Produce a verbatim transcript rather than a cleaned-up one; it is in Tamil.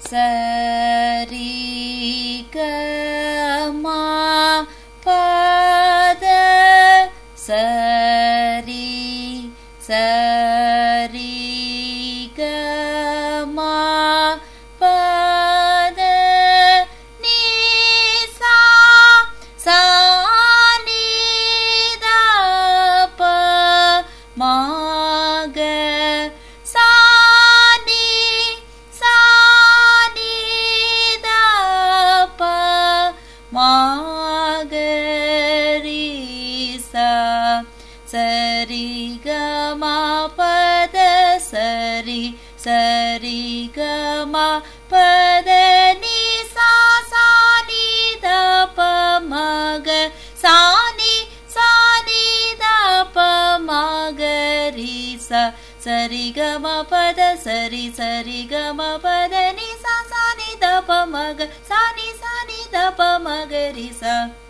சரி க மா பத சரி சரி க மா பத நீ சா சா நீ த ப மா க சா நீ சா நீ த ப மா க ரி சா சரி க மா பத சரி சரி க மா பத நீ சா சா நீ த ப ம க சா நீ சா நீ த ப ம க ரி சா சரி க ம பத சரி சரி க ம பத நீ சா சா நீ த ப ம க சா நீ சா நீ த ப ம க ரி சா.